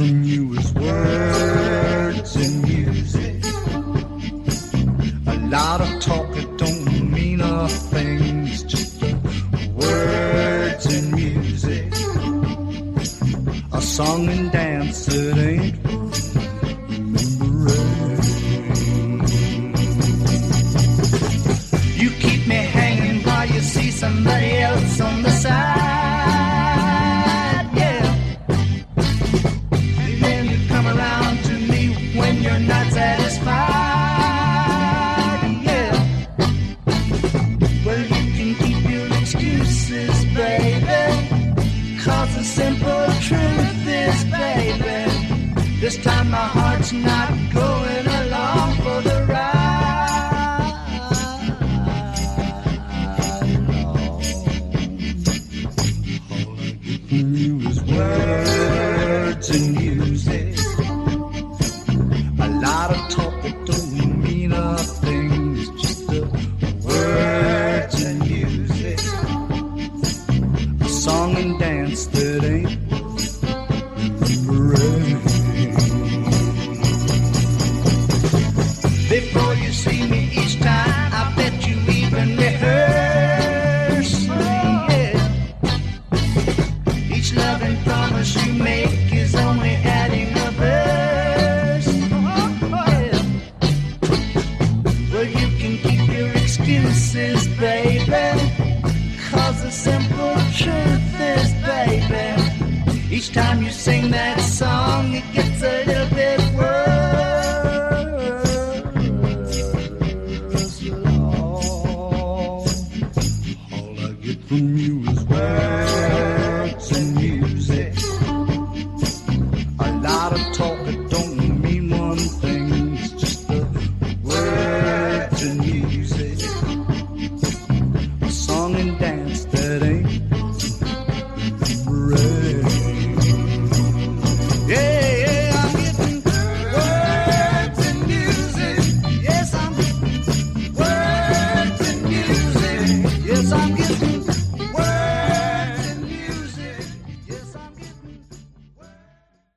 from you is words and music. A lot of talk that don't mean a thing. It's just words and music. A song and dance that ain't remembering. You keep me hanging while you see somebody else on the side, yeah. And then you come around to me when you're not satisfied, yeah. Well, you can keep your excuses, baby, 'cause the simple truth is, baby, this time my heart's not going along for the ride. You is words and music. A lot of talk that don't mean a thing. It's just the words and music. A song and dance that ain't remembering. Before you see me each time, I bet you even rehearse, yeah. Each loving promise you make is only adding a verse, yeah. Well, you can keep your excuses, baby, 'cause the simple truth is, baby, each time you sing that song, it gets a